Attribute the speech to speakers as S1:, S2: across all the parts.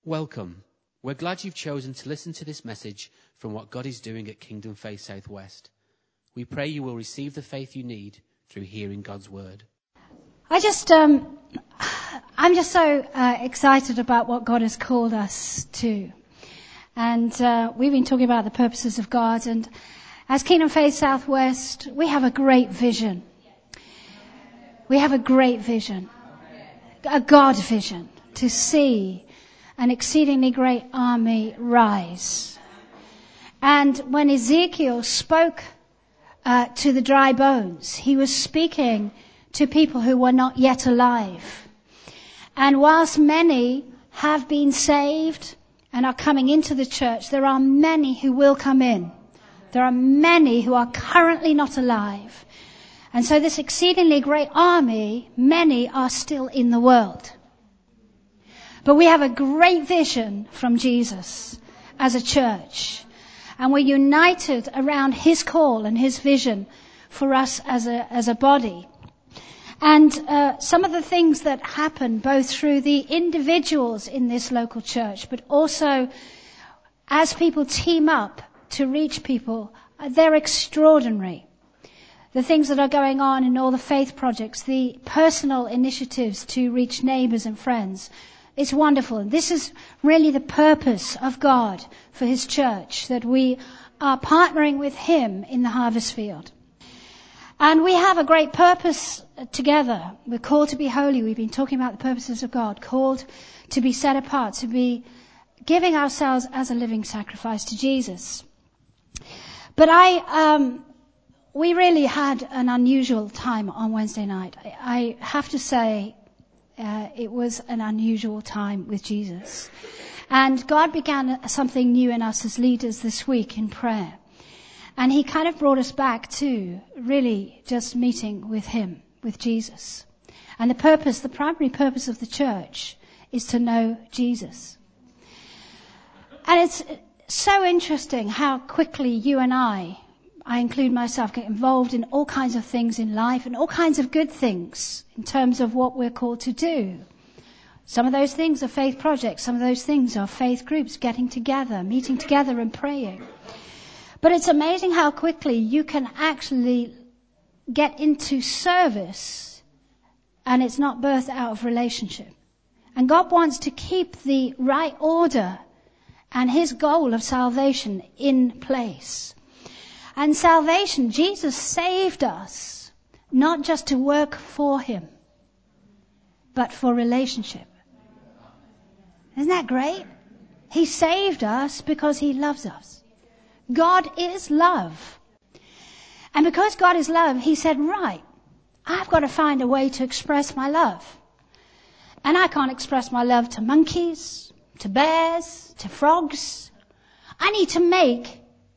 S1: Welcome. We're glad you've chosen to listen to this message from what God is doing at Kingdom Faith Southwest. We pray you will receive the faith you need through hearing God's word.
S2: I'm just so excited about what God has called us to. And we've been talking about the purposes of God. And as Kingdom Faith Southwest, we have a great vision. We have a great vision. A God vision to see an exceedingly great army rise. And when Ezekiel spoke to the dry bones, he was speaking to people who were not yet alive. And whilst many have been saved and are coming into the church, there are many who will come in. There are many who are currently not alive. And so this exceedingly great army, many are still in the world. But we have a great vision from Jesus as a church. And we're united around his call and his vision for us as a body. And some of the things that happen both through the individuals in this local church, but also as people team up to reach people, they're extraordinary. The things that are going on in all the faith projects, the personal initiatives to reach neighbours and friends, it's wonderful. This is really the purpose of God for his church, that we are partnering with him in the harvest field. And we have a great purpose together. We're called to be holy. We've been talking about the purposes of God, called to be set apart, to be giving ourselves as a living sacrifice to Jesus. But we really had an unusual time on Wednesday night. I have to say, it was an unusual time with Jesus. And God began something new in us as leaders this week in prayer. And he kind of brought us back to really just meeting with him, with Jesus. And the primary purpose of the church is to know Jesus. And it's so interesting how quickly you and I include myself, get involved in all kinds of things in life and all kinds of good things in terms of what we're called to do. Some of those things are faith projects. Some of those things are faith groups, getting together, meeting together and praying. But it's amazing how quickly you can actually get into service and it's not birthed out of relationship. And God wants to keep the right order and his goal of salvation in place. And salvation, Jesus saved us, not just to work for him, but for relationship. Isn't that great? He saved us because he loves us. God is love. And because God is love, he said, right, I've got to find a way to express my love. And I can't express my love to monkeys, to bears, to frogs. I need to make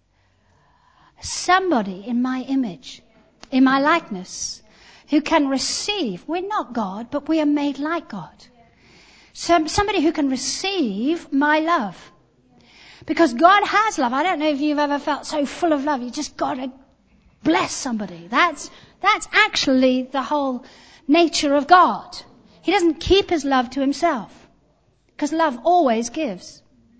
S2: somebody in my image, in my likeness, who can receive. We're not God, but we are made like God. Somebody who can receive my love. Because God has love. I don't know if you've ever felt so full of love. You just got to bless somebody. That's actually the whole nature of God. He doesn't keep his love to himself. Because love always gives.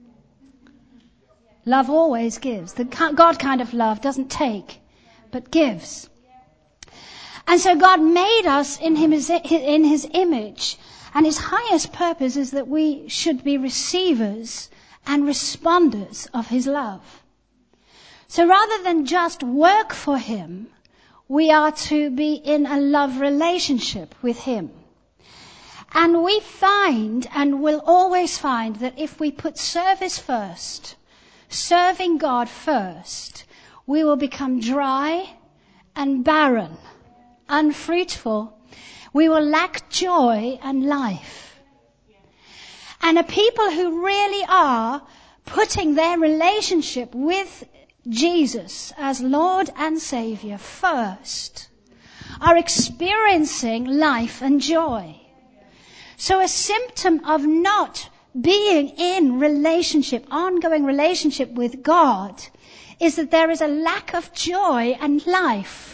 S2: Love always gives. The God kind of love doesn't take, but gives. And so God made us in his image. And his highest purpose is that we should be receivers and responders of his love. So rather than just work for him, we are to be in a love relationship with him. And we find, and will always find, that if we put service first, serving God first, we will become dry and barren, unfruitful. We will lack joy and life. And a people who really are putting their relationship with Jesus as Lord and Savior first are experiencing life and joy. So a symptom of not being in relationship, ongoing relationship with God, is that there is a lack of joy and life.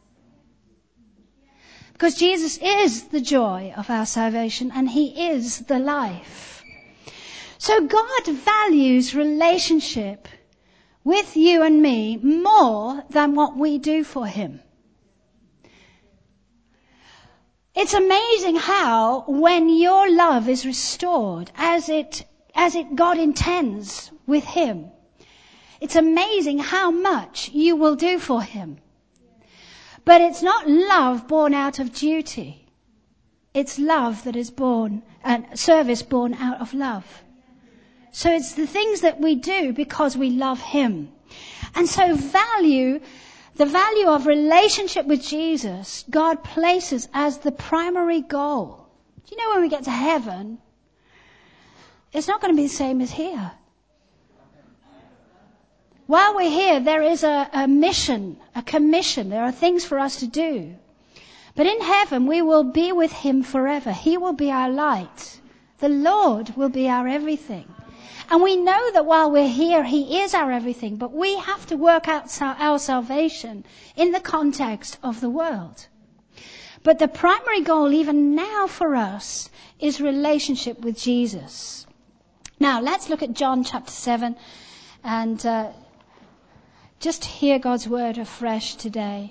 S2: Because Jesus is the joy of our salvation and he is the life. So God values relationship with you and me more than what we do for him. It's amazing how when your love is restored as it God intends with him, it's amazing how much you will do for him. But it's not love born out of duty. It's love that is born, and service born out of love. So it's the things that we do because we love him. And so the value of relationship with Jesus, God places as the primary goal. Do you know when we get to heaven, it's not going to be the same as here. While we're here, there is a mission, a commission. There are things for us to do. But in heaven, we will be with him forever. He will be our light. The Lord will be our everything. And we know that while we're here, he is our everything. But we have to work out our salvation in the context of the world. But the primary goal, even now for us, is relationship with Jesus. Now, let's look at John chapter 7 and just hear God's word afresh today.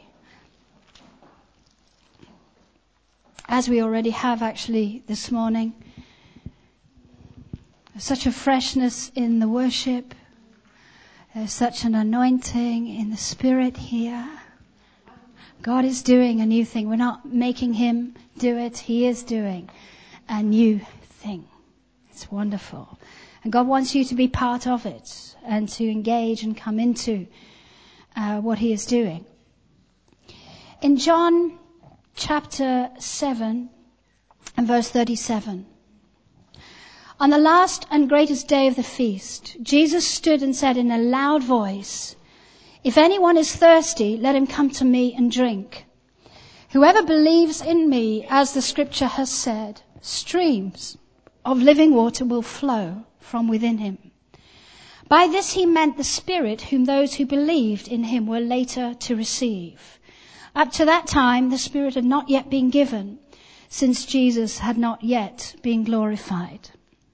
S2: As we already have actually this morning. There's such a freshness in the worship. There's such an anointing in the Spirit here. God is doing a new thing. We're not making him do it. He is doing a new thing. It's wonderful. And God wants you to be part of it and to engage and come into what he is doing. In John chapter 7 and verse 37. On the last and greatest day of the feast, Jesus stood and said in a loud voice, "If anyone is thirsty, let him come to me and drink. Whoever believes in me, as the scripture has said, streams of living water will flow from within him." By this he meant the Spirit whom those who believed in him were later to receive. Up to that time, the Spirit had not yet been given, since Jesus had not yet been glorified.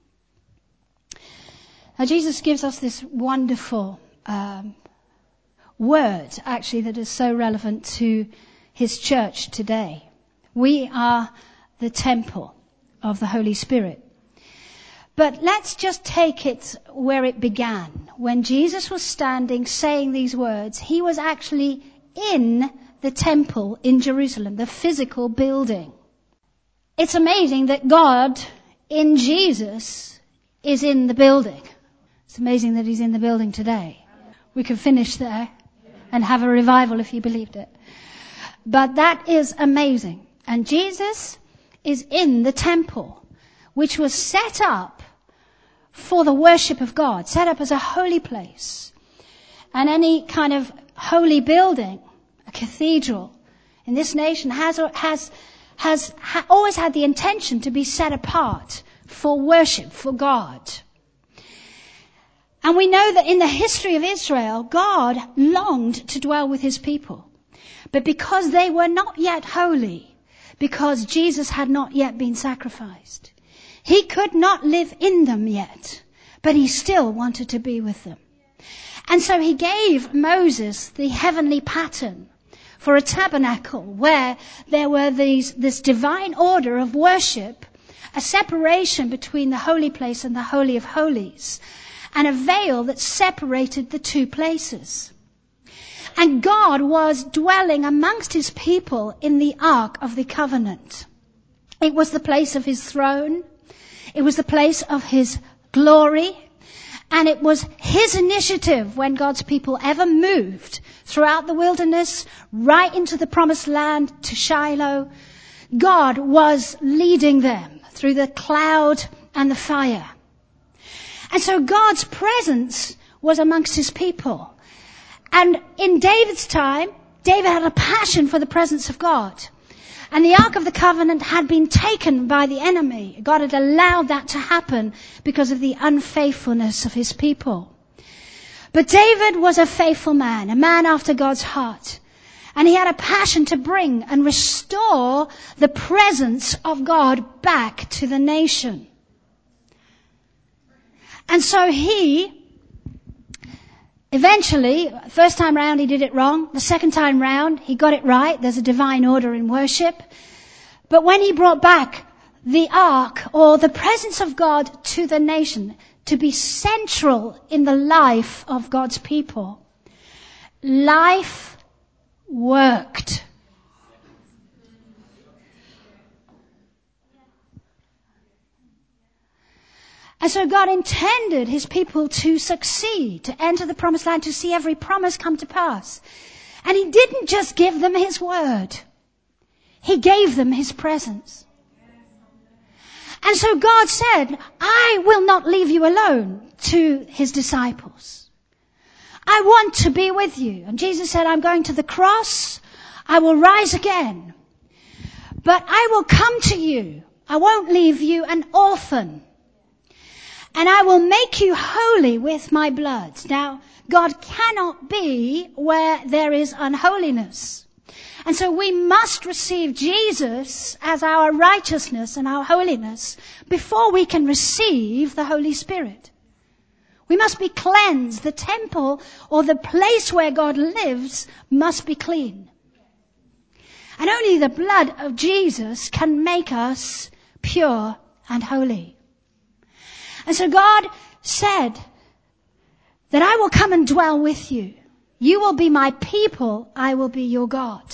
S2: Now, Jesus gives us this wonderful word, actually, that is so relevant to his church today. We are the temple of the Holy Spirit. But let's just take it where it began. When Jesus was standing saying these words, he was actually in the temple in Jerusalem, the physical building. It's amazing that God in Jesus is in the building. It's amazing that he's in the building today. We could finish there and have a revival if you believed it. But that is amazing. And Jesus is in the temple, which was set up for the worship of God, set up as a holy place. And any kind of holy building, a cathedral in this nation has always had the intention to be set apart for worship, for God. And we know that in the history of Israel, God longed to dwell with his people. But because they were not yet holy, because Jesus had not yet been sacrificed, he could not live in them yet, but he still wanted to be with them. And so he gave Moses the heavenly pattern for a tabernacle where there were this divine order of worship, a separation between the holy place and the Holy of Holies, and a veil that separated the two places. And God was dwelling amongst his people in the Ark of the Covenant. It was the place of his throne. It was the place of his glory. And it was his initiative when God's people ever moved throughout the wilderness, right into the promised land to Shiloh. God was leading them through the cloud and the fire. And so God's presence was amongst his people. And in David's time, David had a passion for the presence of God. And the Ark of the Covenant had been taken by the enemy. God had allowed that to happen because of the unfaithfulness of his people. But David was a faithful man, a man after God's heart. And he had a passion to bring and restore the presence of God back to the nation. And so eventually, first time round he did it wrong. The second time round he got it right. There's a divine order in worship. But when he brought back the ark or the presence of God to the nation to be central in the life of God's people, life worked. And so God intended his people to succeed, to enter the promised land, to see every promise come to pass. And he didn't just give them his word. He gave them his presence. And so God said, I will not leave you alone, to his disciples. I want to be with you. And Jesus said, I'm going to the cross. I will rise again. But I will come to you. I won't leave you an orphan. And I will make you holy with my blood. Now, God cannot be where there is unholiness. And so we must receive Jesus as our righteousness and our holiness before we can receive the Holy Spirit. We must be cleansed. The temple or the place where God lives must be clean. And only the blood of Jesus can make us pure and holy. And so God said that I will come and dwell with you. You will be my people. I will be your God.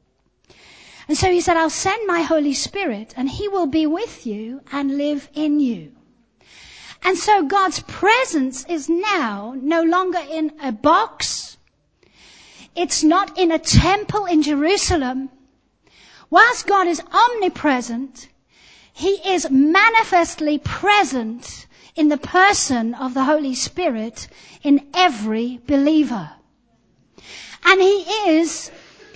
S2: And so he said, I'll send my Holy Spirit and he will be with you and live in you. And so God's presence is now no longer in a box. It's not in a temple in Jerusalem. Whilst God is omnipresent, he is manifestly present in the person of the Holy Spirit in every believer. And he is,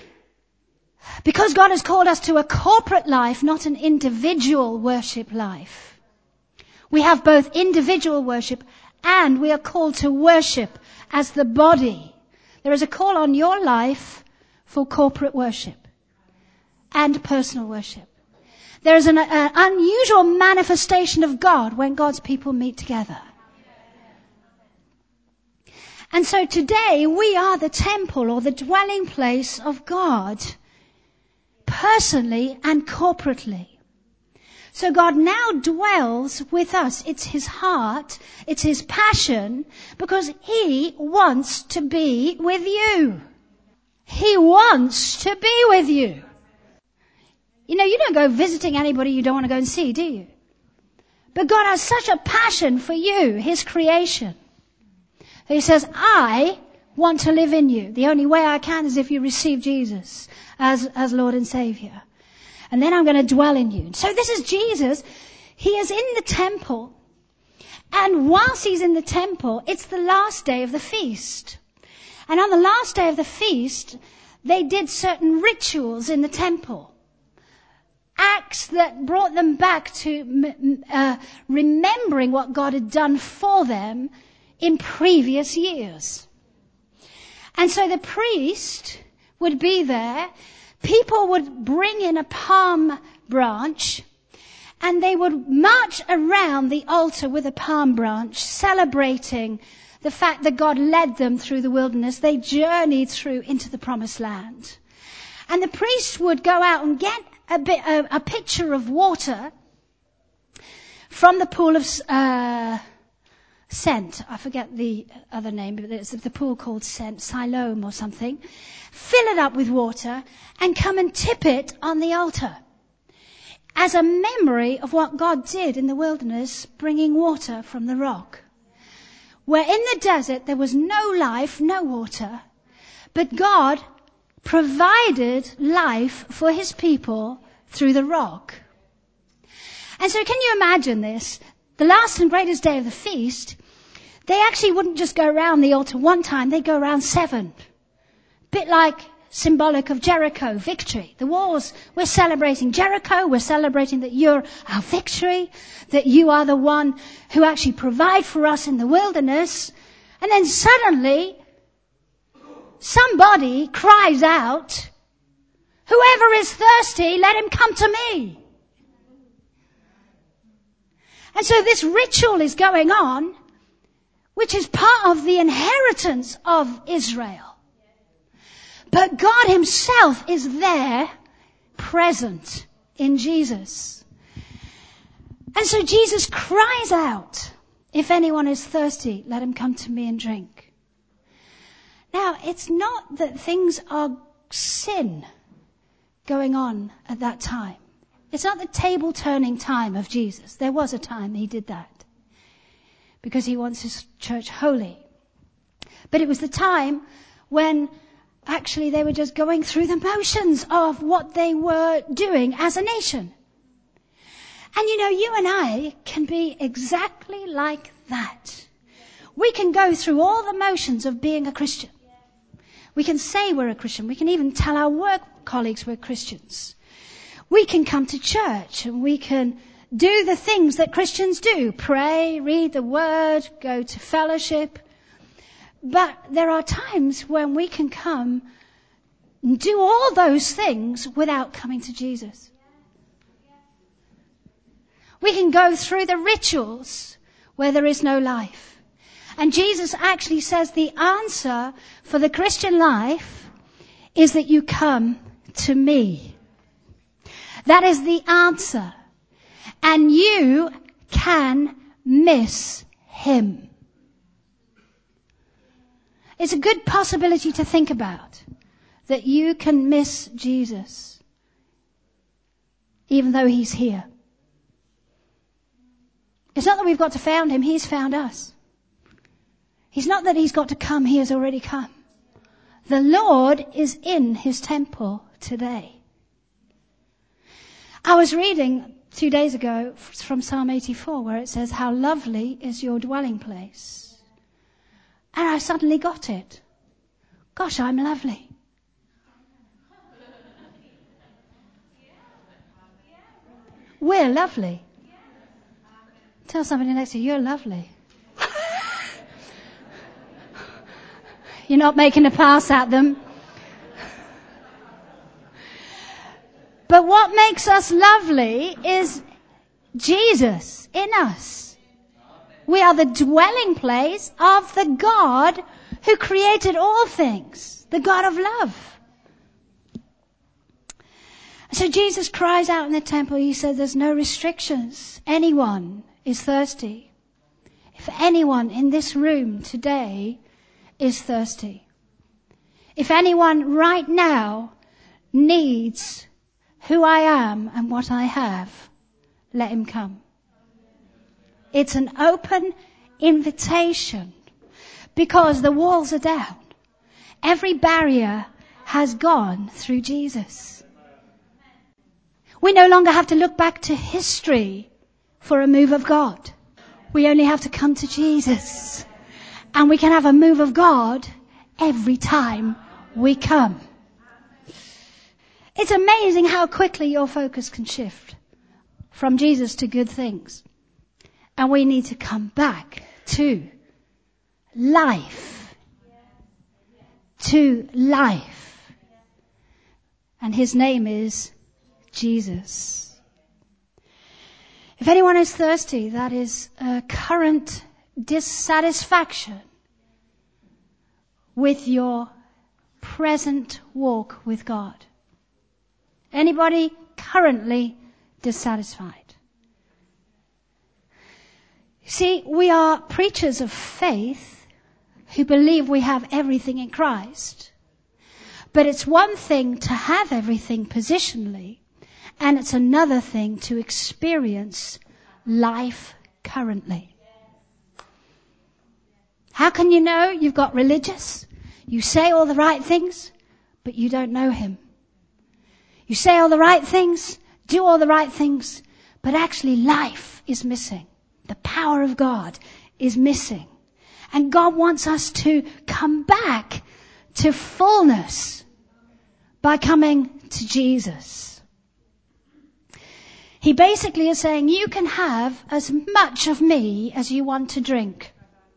S2: because God has called us to a corporate life, not an individual worship life. We have both individual worship and we are called to worship as the body. There is a call on your life for corporate worship and personal worship. There is an unusual manifestation of God when God's people meet together. And so today we are the temple or the dwelling place of God, personally and corporately. So God now dwells with us. It's his heart, it's his passion, because he wants to be with you. He wants to be with you. You know, you don't go visiting anybody you don't want to go and see, do you? But God has such a passion for you, his creation. He says, I want to live in you. The only way I can is if you receive Jesus as Lord and Savior. And then I'm going to dwell in you. So this is Jesus. He is in the temple. And whilst he's in the temple, it's the last day of the feast. And on the last day of the feast, they did certain rituals in the temple. Acts that brought them back to remembering what God had done for them in previous years. And so the priest would be there. People would bring in a palm branch and they would march around the altar with a palm branch, celebrating the fact that God led them through the wilderness. They journeyed through into the promised land. And the priest would go out and get a pitcher of water from the pool of Scent. I forget the other name, but it's the pool called Scent, Siloam or something. Fill it up with water and come and tip it on the altar as a memory of what God did in the wilderness, bringing water from the rock. Where in the desert there was no life, no water, but God provided life for his people through the rock. And so can you imagine this? The last and greatest day of the feast, they actually wouldn't just go around the altar one time, they'd go around 7. Bit like symbolic of Jericho, victory. The wars, we're celebrating Jericho, we're celebrating that you're our victory, that you are the one who actually provide for us in the wilderness. And then suddenly, somebody cries out, whoever is thirsty, let him come to me. And so this ritual is going on, which is part of the inheritance of Israel. But God himself is there, present in Jesus. And so Jesus cries out, if anyone is thirsty, let him come to me and drink. Now, it's not that things are sin going on at that time. It's not the table turning time of Jesus. There was a time he did that because he wants his church holy. But it was the time when actually they were just going through the motions of what they were doing as a nation. And you know, you and I can be exactly like that. We can go through all the motions of being a Christian. We can say we're a Christian. We can even tell our work colleagues we're Christians. We can come to church and we can do the things that Christians do. Pray, read the word, go to fellowship. But there are times when we can come and do all those things without coming to Jesus. We can go through the rituals where there is no life. And Jesus actually says the answer for the Christian life is that you come to me. That is the answer. And you can miss him. It's a good possibility to think about, that you can miss Jesus, even though he's here. It's not that we've got to find him, he's found us. It's not that he's got to come, he has already come. The Lord is in his temple today. I was reading 2 days ago from Psalm 84 where it says, how lovely is your dwelling place. And I suddenly got it. Gosh, I'm lovely. We're lovely. Tell somebody next to you, you're lovely. You're not making a pass at them. But what makes us lovely is Jesus in us. We are the dwelling place of the God who created all things, the God of love. So Jesus cries out in the temple, he said there's no restrictions. Anyone is thirsty. If anyone in this room today is thirsty, if anyone right now needs who I am and what I have, let him come. It's an open invitation because the walls are down. Every barrier has gone through Jesus. We no longer have to look back to history for a move of God. We only have to come to Jesus. And we can have a move of God every time we come. It's amazing how quickly your focus can shift from Jesus to good things. And we need to come back to life. To life. And his name is Jesus. If anyone is thirsty, that is a current dissatisfaction with your present walk with God. Anybody currently dissatisfied? See, we are preachers of faith who believe we have everything in Christ. But it's one thing to have everything positionally, and it's another thing to experience life currently. How can you know you've got religious? You say all the right things, but you don't know him. You say all the right things, do all the right things, but actually life is missing. The power of God is missing. And God wants us to come back to fullness by coming to Jesus. He basically is saying, you can have as much of me as you want to drink.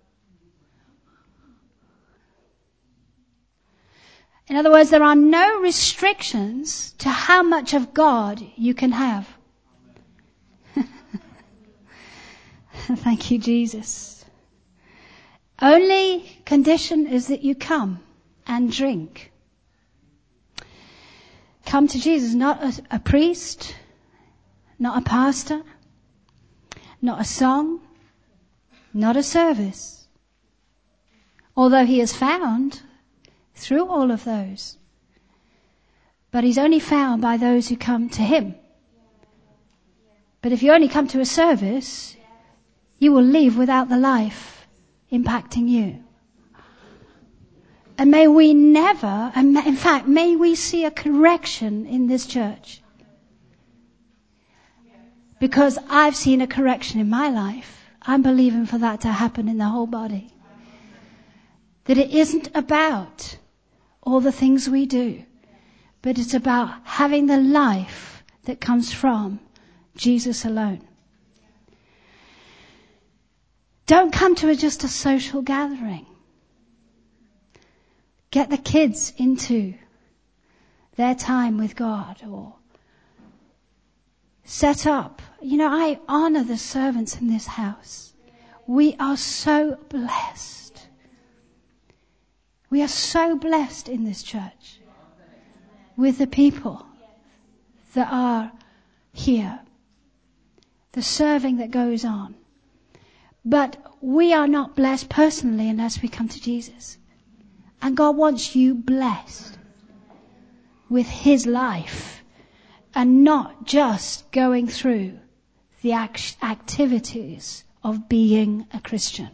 S2: In other words, there are no restrictions to how much of God you can have. Thank you, Jesus. Only condition is that you come and drink. Come to Jesus, not a priest, not a pastor, not a song, not a service. Although he is found through all of those. But he's only found by those who come to him. But if you only come to a service, you will leave without the life impacting you. And may we never, and in fact, may we see a correction in this church. Because I've seen a correction in my life. I'm believing for that to happen in the whole body. That it isn't about all the things we do, but it's about having the life that comes from Jesus alone. Don't come to just a social gathering. Get the kids into their time with God, or set up. You know, I honor the servants in this house. We are so blessed. We are so blessed in this church with the people that are here, the serving that goes on. But we are not blessed personally unless we come to Jesus. And God wants you blessed with his life and not just going through the activities of being a Christian.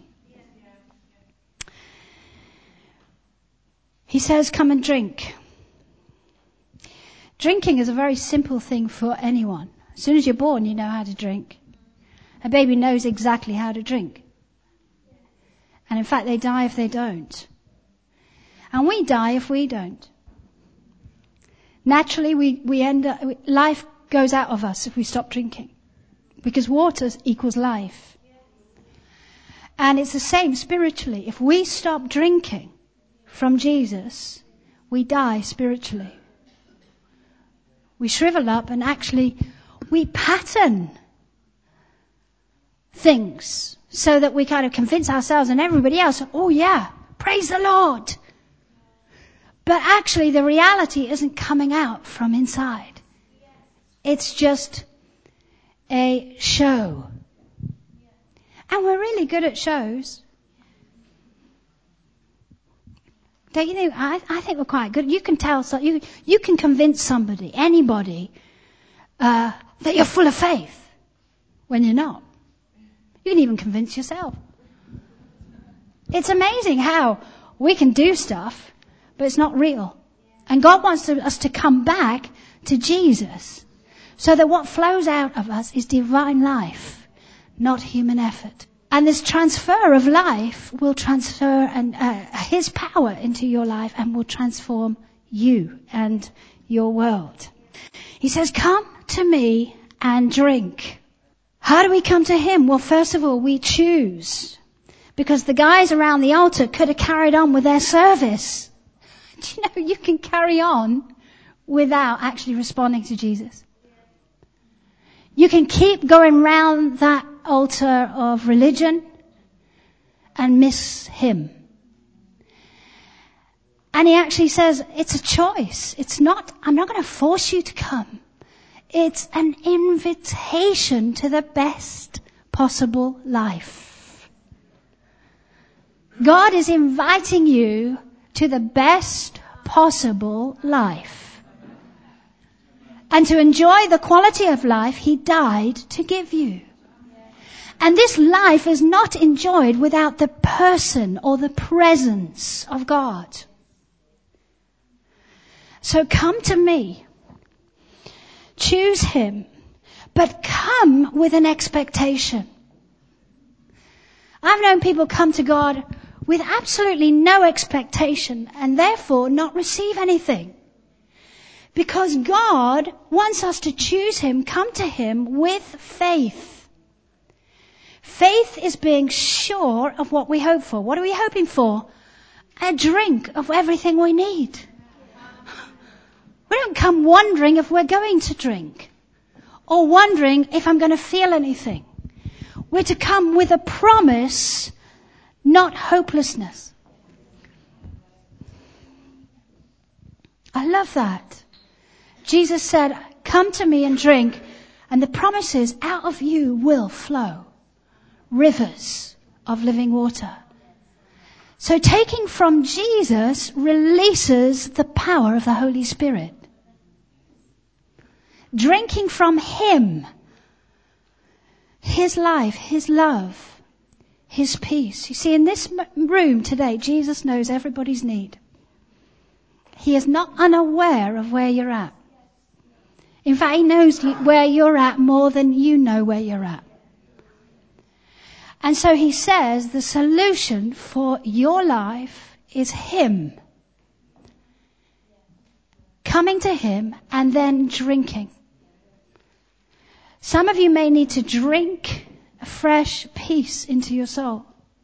S2: He says, come and drink. Drinking is a very simple thing for anyone. As soon as you're born, you know how to drink. A baby knows exactly how to drink. And in fact, they die if they don't. And we die if we don't. Naturally, we end up, life goes out of us if we stop drinking. Because water equals life. And it's the same spiritually. If we stop drinking from Jesus, we die spiritually. We shrivel up, and actually we pattern things so that we kind of convince ourselves and everybody else, oh yeah, praise the Lord. But actually the reality isn't coming out from inside. It's just a show. And we're really good at shows. Don't you think? I think we're quite good. You can tell, you can convince somebody, anybody, that you're full of faith when you're not. You can even convince yourself. It's amazing how we can do stuff, but it's not real. And God wants us to come back to Jesus so that what flows out of us is divine life, not human effort. And this transfer of life will transfer his power into your life and will transform you and your world. He says, come to me and drink. How do we come to him? Well, first of all, we choose. Because the guys around the altar could have carried on with their service. Do you know, you can carry on without actually responding to Jesus. You can keep going round that altar of religion and miss him. And he actually says, it's a choice. I'm not going to force you to come. It's an invitation to the best possible life. God is inviting you to the best possible life. And to enjoy the quality of life he died to give you. And this life is not enjoyed without the person or the presence of God. So come to me. Choose him. But come with an expectation. I've known people come to God with absolutely no expectation and therefore not receive anything. Because God wants us to choose him, come to him with faith. Faith is being sure of what we hope for. What are we hoping for? A drink of everything we need. We don't come wondering if we're going to drink or wondering if I'm going to feel anything. We're to come with a promise not hopelessness. I love that. Jesus said, come to me and drink, and the promise is out of you will flow rivers of living water. So taking from Jesus releases the power of the Holy Spirit. Drinking from Him, His life, His love, His peace. You see, in this room today, Jesus knows everybody's need. He is not unaware of where you're at. In fact, He knows where you're at more than you know where you're at. And so He says the solution for your life is Him. Coming to Him and then drinking. Some of you may need to drink a fresh peace into your soul.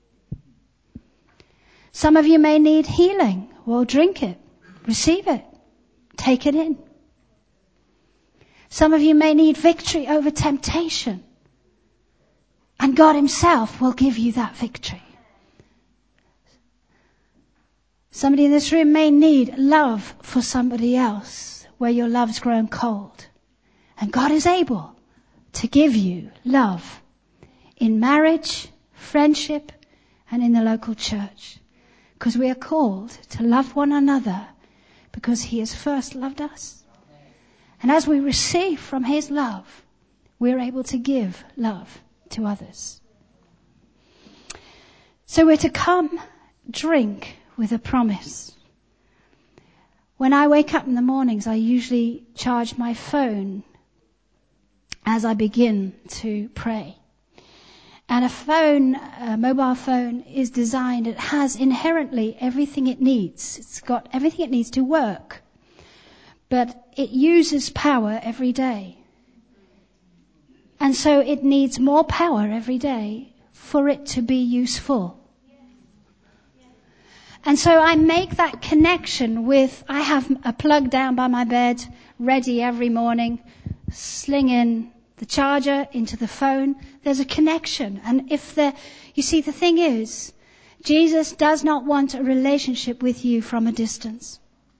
S2: Some of you may need healing. Well, drink it. Receive it. Take it in. Some of you may need victory over temptation. And God Himself will give you that victory. Somebody in this room may need love for somebody else where your love's grown cold. And God is able to give you love in marriage, friendship, and in the local church. Because we are called to love one another because He has first loved us. And as we receive from His love, we're able to give love to others. So we're to come drink with a promise. When I wake up in the mornings, I usually charge my phone as I begin to pray. And a mobile phone is designed, it has inherently everything it needs. It's got everything it needs to work. But it uses power every day. And so it needs more power every day for it to be useful. And so I make that connection with, I have a plug down by my bed, ready every morning, sling in the charger into the phone. There's a connection. And you see, the thing is, Jesus does not want a relationship with you from a distance.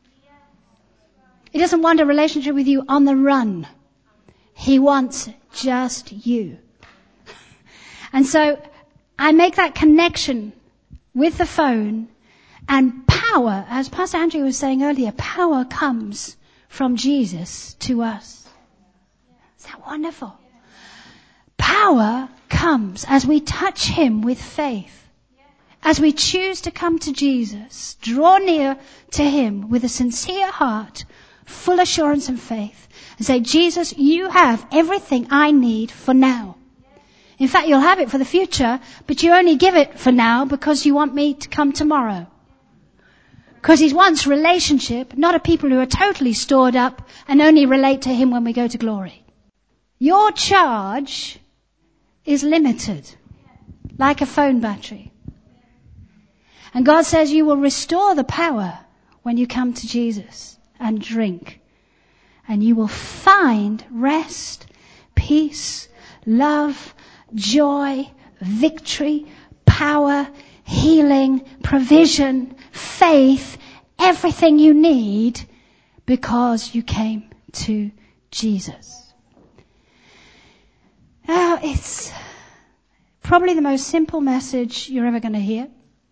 S2: He doesn't want a relationship with you on the run. He wants just you. And so I make that connection with the phone, and power, as Pastor Andrew was saying earlier, power comes from Jesus to us. Is that wonderful? Power comes as we touch Him with faith. As we choose to come to Jesus, draw near to Him with a sincere heart, full assurance and faith, and say, Jesus, you have everything I need for now. In fact, you'll have it for the future, but you only give it for now because you want me to come tomorrow. Because He wants relationship, not a people who are totally stored up and only relate to Him when we go to glory. Your charge is limited, like a phone battery. And God says you will restore the power when you come to Jesus and drink. And you will find rest, peace, love, joy, victory, power, healing, provision, faith, everything you need because you came to Jesus. Now, it's probably the most simple message you're ever going to hear.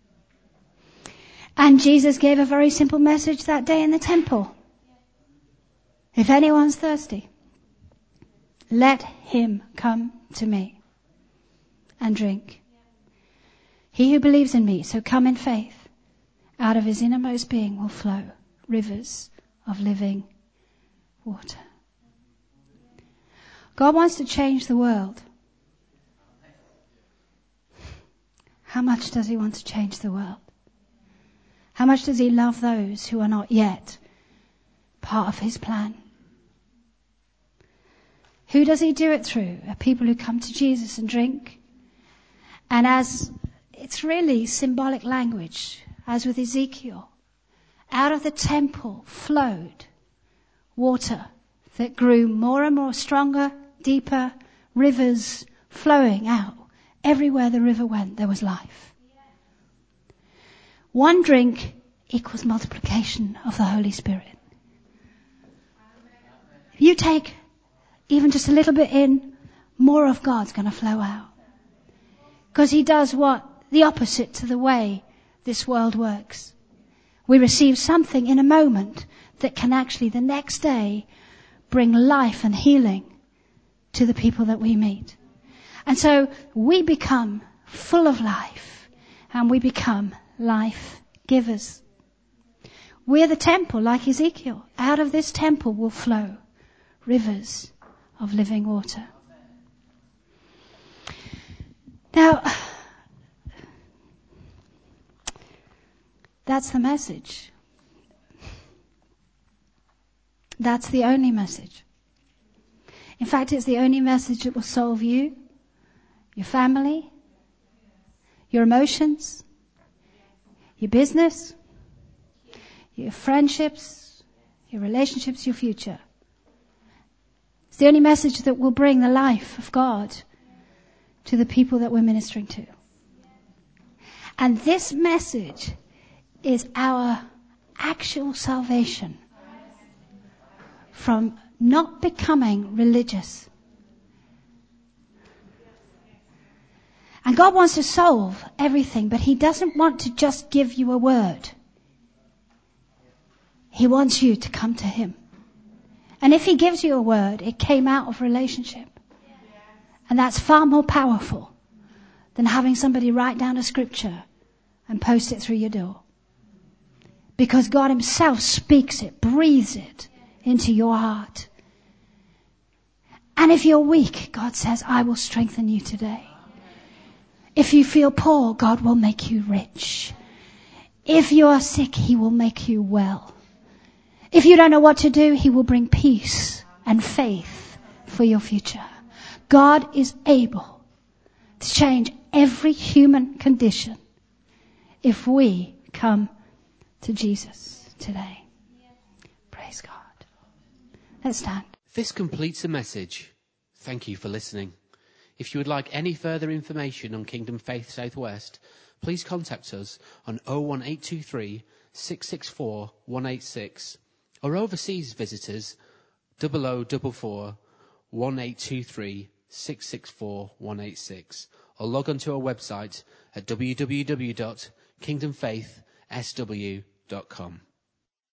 S2: And Jesus gave a very simple message that day in the temple. If anyone's thirsty, let him come to me and drink. He who believes in me, so come in faith, out of his innermost being will flow rivers of living water. God wants to change the world. How much does He want to change the world? How much does He love those who are not yet part of His plan? Who does He do it through? People who come to Jesus and drink. And as it's really symbolic language, as with Ezekiel, out of the temple flowed water that grew more and more stronger, deeper, rivers flowing out. Everywhere the river went, there was life. One drink equals multiplication of the Holy Spirit. If you take even just a little bit in, more of God's going to flow out. Because He does the opposite to the way this world works. We receive something in a moment that can actually the next day bring life and healing to the people that we meet. And so we become full of life and we become life givers. We're the temple like Ezekiel. Out of this temple will flow rivers of living water. Now, that's the message. That's the only message. In fact, it's the only message that will solve you, your family, your emotions, your business, your friendships, your relationships, your future. It's the only message that will bring the life of God to the people that we're ministering to. And this message is our actual salvation from not becoming religious. And God wants to solve everything, but He doesn't want to just give you a word. He wants you to come to Him. And if He gives you a word, it came out of relationship. And that's far more powerful than having somebody write down a scripture and post it through your door. Because God Himself speaks it, breathes it into your heart. And if you're weak, God says, I will strengthen you today. If you feel poor, God will make you rich. If you are sick, He will make you well. If you don't know what to do, He will bring peace and faith for your future. God is able to change every human condition if we come to Jesus today. Praise God. Let's stand.
S1: This completes the message. Thank you for listening. If you would like any further information on Kingdom Faith Southwest, please contact us on 01823 664 186 or overseas visitors 0044 1823 664 186 or log on to our website at www.kingdomfaithsw.com.